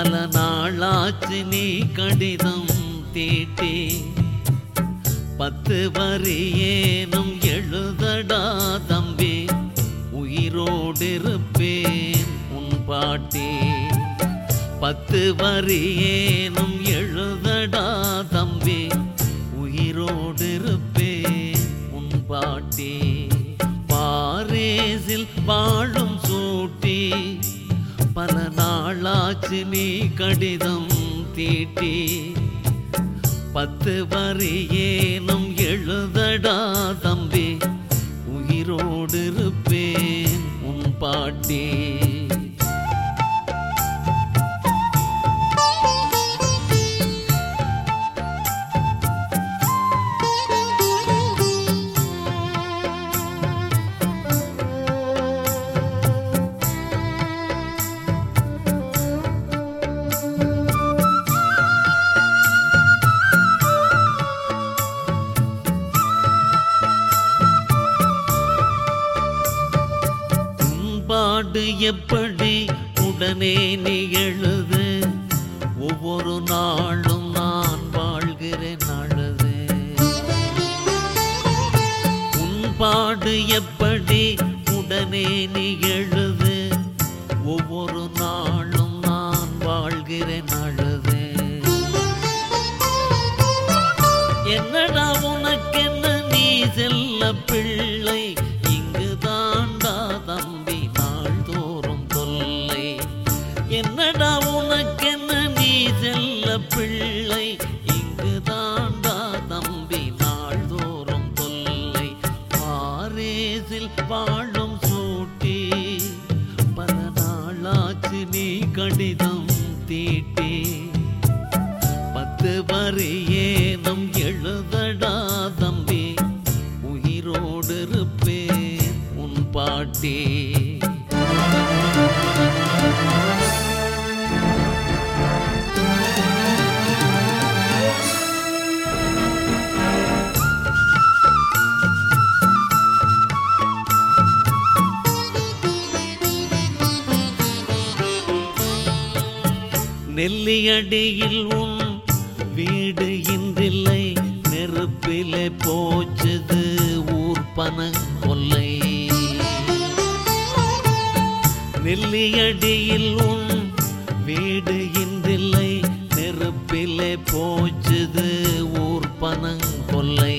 பல நாளாச்சு நீ கடிதம் தீட்டி 10 வரி ஏனும் எழுதடா தம்பி உயிரோடு இருப்பேன் உன் பாட்டி 10 வரி ஏனும் எழுதடா தம்பி உயிரோடு இருப்பேன் உன் பாட்டி பாரேசில் வாழும் சூட்டி பல நாளாச்சு நீ கடிதம் தீட்டி 10 வரி ஏனும் எழுதடா தம்பி உயிரோடு இருப்பேன் உன் பாட்டி பாடு எப்படி உடனே நீ எழுது ஒவ்வொரு நாளும் நான் வாழ்கிறேன் அழுது உன் பாடு எப்படி உடனே நீ எழுது ஒவ்வொரு நாளும் நான் வாழ்கிறேன் அழுது என்னடா உனக்கென்ன நீ செல்ல பிள்ளை இங்கு தாண்டா தம்பி என்னடா உனக்கென்ன நீ செல்ல பிள்ளை இங்கு தாண்டா தம்பி நாள்தோறும் தொல்லை பாரேசில் வாழும் சூட்டி பல நாளாச்சு நீ கடிதம் தீட்டி 10 வரி ஏனும் எழுதடா தம்பி உயிரோடு இருப்பேன் உன் பாட்டி நெல்லியடியில் உன் வீடு இன்றில்லை நெருப்பிலே போச்சுது ஊர் பனங்கொல்லை நெல்லியடியில் உன் வீடு இன்றில்லை நெருப்பிலே போச்சுது ஊர் பனங்கொல்லை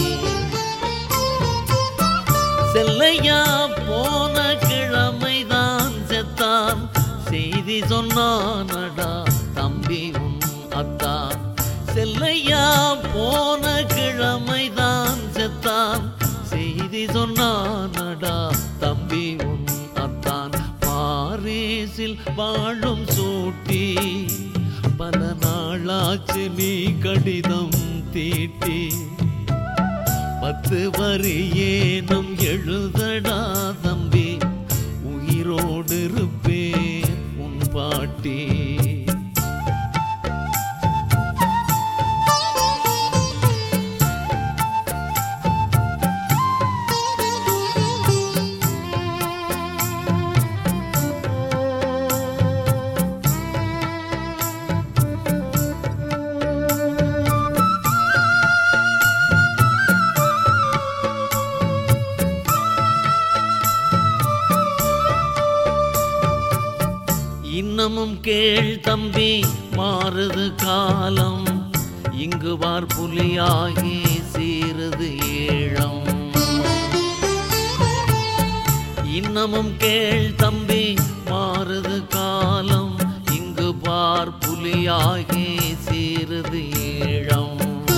செல்லையா போன கிழமைதான் செத்தான் செய்தி சொன்னானடா தம்பி உன் அத்தான் செல்லையா போன கிழமைதான் செத்தான் செய்தி சொன்னானடா தம்பி உன் அத்தான் பாரேசில் வாழும் சூட்டி பல நாளாச்சு நீ கடிதம் தீட்டி 10 வரி ஏனும் எழுதடா தம்பி உயிரோடு இருப்பேன் உன் பாட்டி இன்னமும் கேள் தம்பி மாறுது காலம் இங்கு வார் புலியாகி சீருது ஏழம் இன்னமும் கேள் தம்பி மாறுது காலம் இங்கு வார் புலியாகி சீருது ஏழம்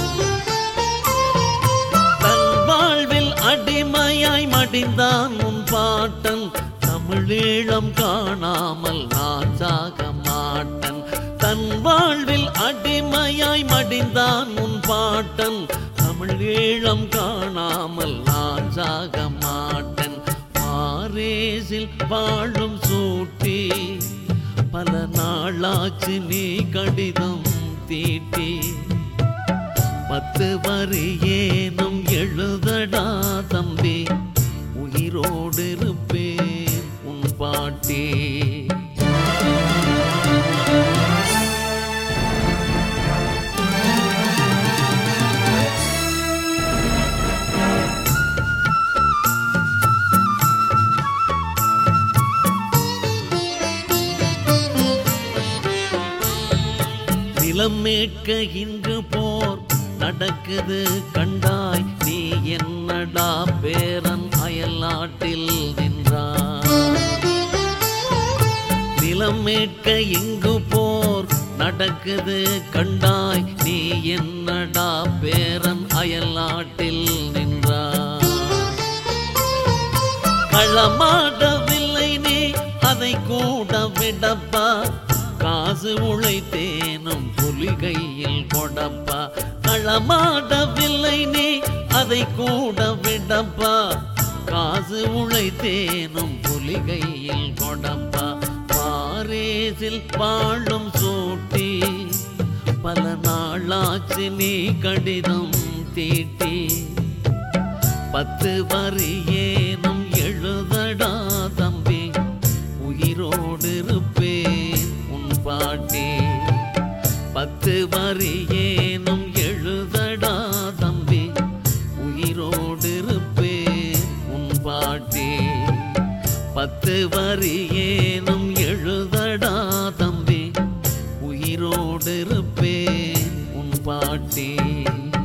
தன் வாழ்வில் அடிமையாய் மடிந்தான் உன் பாட்டன் தமிழீழம் காணாமல் நான் சாக மாட்டன் தன் வாழ்வில் அடிமையாய் மடிந்தான் உன் பாட்டன் தமிழீழம் காணாமல் நான் சாக மாட்டன் பாரேசில் வாழும் சூட்டி பல நாளாச்சு நீ கடிதம் தீட்டி 10 வரி ஏனும் எழுதடா தம்பி உயிரோடு இருப்பேன் உன் பாட்டி மீட்க இங்கு போர் நடக்குது கண்டாய், நீ என்னடா பேரன் அயல் நாட்டில் நின்றாய். நிலம் மீட்க இங்கு போர் நடக்குது கண்டாய், நீ என்னடா பேரன் அயல் நாட்டில் நின்றாய். களமாடவில்லை நீ அதை கூட விடப்பா, காசு உழைத்தேனும் புலி கையில் கொடப்பா. களமாடவில்லை நீ அதை கூட விடப்பா, காசு உழைத்தேனும் புலி கையில் கொடப்பா. பாரேசில் வாழும் சூட்டி பல நாளாச்சு நீ கடிதம் தீட்டி, 10 வரி ஏனும் எழுதடா தம்பி, உயிரோடு இருப்பேன் உன் பாட்டி. 10 வரி ஏனும் எழுதடா தம்பி, உயிரோடு இருப்பேன் உன் பாட்டி. 10 வரி ஏனும் எழுதடா தம்பி, உயிரோடு இருப்பேன் உன் பாட்டி.